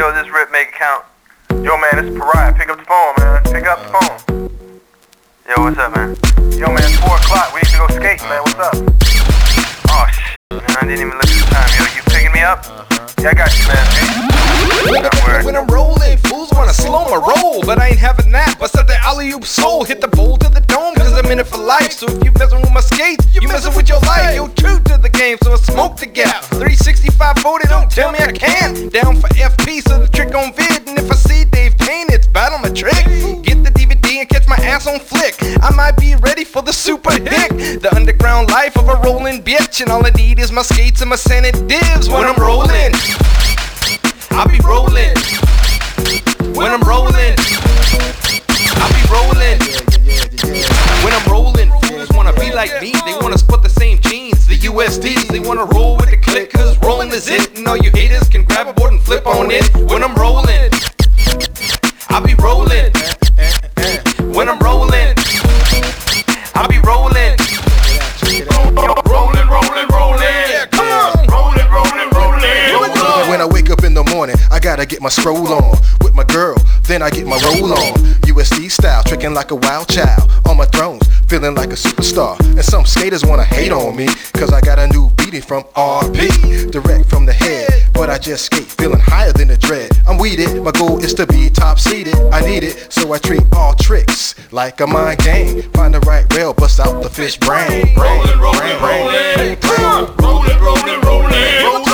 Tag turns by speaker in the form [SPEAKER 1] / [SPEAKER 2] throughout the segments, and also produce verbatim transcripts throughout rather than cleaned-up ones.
[SPEAKER 1] Yo, this rip make it count. Yo, man, this is Pariah. Pick up the phone, man. Pick up the phone. Yo, what's up, man? Yo, man, it's four o'clock. We need to go skating, man. What's up? Oh, shit, man. I didn't even look at the time. Yo, you picking me up? Yeah, I got you, man. Hey.
[SPEAKER 2] When I'm rolling, fools wanna slow my roll, but I ain't having that. Bust out the alley-oop soul, hit the bowl to the dome, cause I'm in it for life. So if you messing with my skates, you messing with your life. Yo, true to the game, so I smoke the gap. three sixty-five forty, don't tell me I can't. Down for F P, so the trick on vid. And if I see Dave Payne, it's battle my trick. Get the D V D and catch my ass on flick. I might be ready for the super hit. The underground life of a rolling bitch, and all I need is my skates and my Senate divs. When I'm rolling, I'll be rolling. When I'm rolling, I'll be rolling. When I'm rolling, fools wanna be like me. They wanna split the same jeans, the U S Ds. They wanna roll with the click, cause rolling is it. And all you haters can grab a board and flip on it. When I'm rolling, I'll be rolling. When I'm rolling, I'll be rolling.
[SPEAKER 3] Rolling, rolling, rolling.
[SPEAKER 2] Yeah, come on.
[SPEAKER 3] Rolling, rolling, rolling.
[SPEAKER 4] When I wake up in the morning, I gotta get my scroll on with my girl, then I get my roll on. U S D style, tricking like a wild child on my thrones, feeling like a superstar. And some skaters wanna hate on me, cause I got a new beating from R P, direct from the head. But I just skate, feeling higher than the dread. I'm weeded, my goal is to be top seeded. I need it, so I treat all tricks like a mind game. Find the right rail, bust out the fish brain.
[SPEAKER 3] Rolling, rolling, rolling. Rolling, rolling, rolling.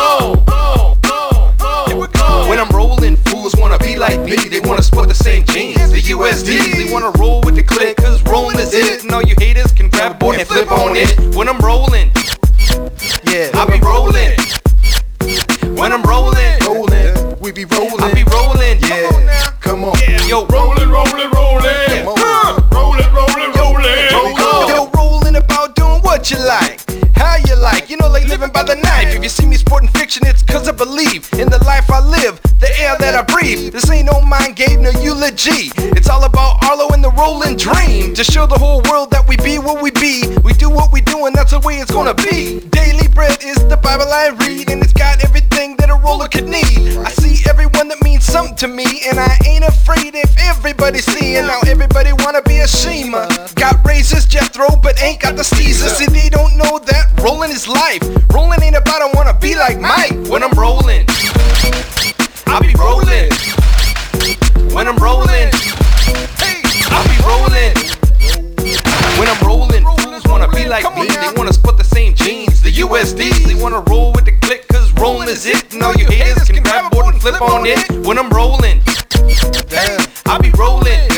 [SPEAKER 2] When I'm rolling, fools wanna be like me. They wanna sport the same jeans, the U S Ds. They wanna roll with the click, cause rolling is it. And all you haters can grab a board and flip on it. When I'm rolling,
[SPEAKER 4] Yeah,
[SPEAKER 2] I'll be rolling. When I'm rolling,
[SPEAKER 4] rolling, we be rolling.
[SPEAKER 2] I'll be rolling.
[SPEAKER 4] Yeah, come on.
[SPEAKER 2] Yo,
[SPEAKER 3] Rolling, rolling, rolling. Rolling, rolling, rolling.
[SPEAKER 2] Yo, rolling about doing what you like, how you like, you know, like living by the knife. If you see me sporting fiction, it's cause I believe in the life I live, the air that I breathe. This ain't no mind game, no eulogy. It's all about Arlo and the rolling dream. To show the whole world that we be what we be. We do what we do and that's the way it's gonna be. Daily bread is the Bible I read, and it's got everything that a roller could need. I see everyone that means something to me, and I ain't afraid if everybody see. And now everybody wanna be a Shima. Got razors, Jethro, but ain't got the Caesar. See, they don't know that rolling is life. Rolling ain't about I wanna be like Mike. When I'm rolling, I'll be rolling. When I'm rolling, hey, I'll be rolling. When I'm rolling, fools wanna be like me. They wanna split the same jeans, the U S Ds. They wanna roll with the click, cause rolling is it. And all you haters can grab a board and flip on it. When I'm rolling, hey, I'll be rolling.